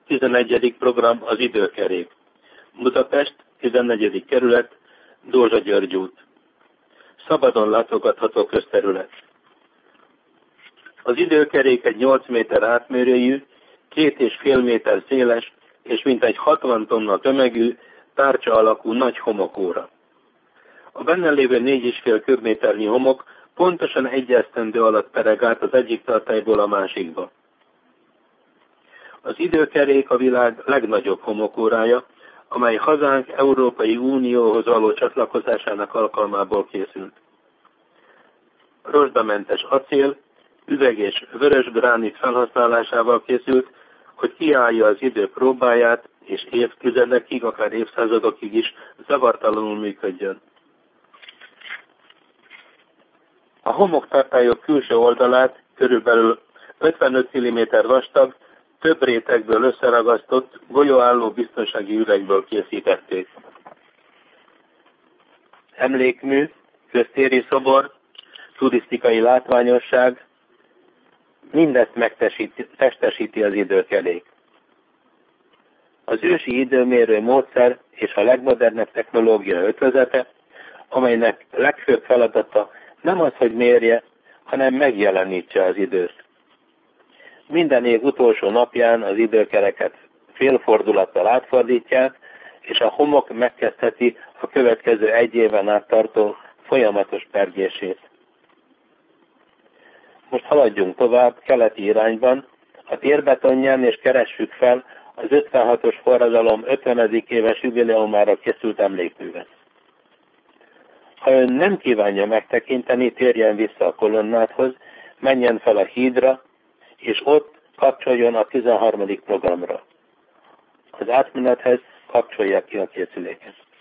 11. program az időkerék. Budapest, 14. kerület, Dózsa György út. Szabadon látogatható közterület. Az időkerék egy 8 méter átmérőjű, 2,5 méter széles és mintegy 60 tonna tömegű, tárcsa alakú nagy homokóra. A benne lévő 4,5 köbméternyi homok pontosan egy esztendő alatt pereg át az egyik tartályból a másikba. Az időkerék a világ legnagyobb homokórája, amely hazánk Európai Unióhoz való csatlakozásának alkalmából készült. Rostbamentes acél, üveg és vörös gránit felhasználásával készült, hogy kiállja az idő próbáját, és évtizedekig, akár évszázadokig is zavartalanul működjön. A homoktartályok külső oldalát körülbelül 55 mm vastag, több rétegből összeragasztott, golyóálló biztonsági üvegből készítették. Emlékmű, köztéri szobor, turisztikai látványosság, mindezt megtestesíti az időkerék. Az ősi időmérő módszer és a legmodernebb technológia ötvözete, amelynek legfőbb feladata nem az, hogy mérje, hanem megjelenítse az időt. Minden év utolsó napján az időkereket félfordulattal átfordítják, és a homok megkezdheti a következő egy éven át tartó folyamatos pergését. Most haladjunk tovább keleti irányban, a térbetonján, és keressük fel az 56-os forradalom 50. éves jubileumára készült emlékművet. Ha ön nem kívánja megtekinteni, térjen vissza a kolonnádhoz, menjen fel a hídra, és ott kapcsoljon a 13. programra. Az átmenethez kapcsolják ki a készüléket.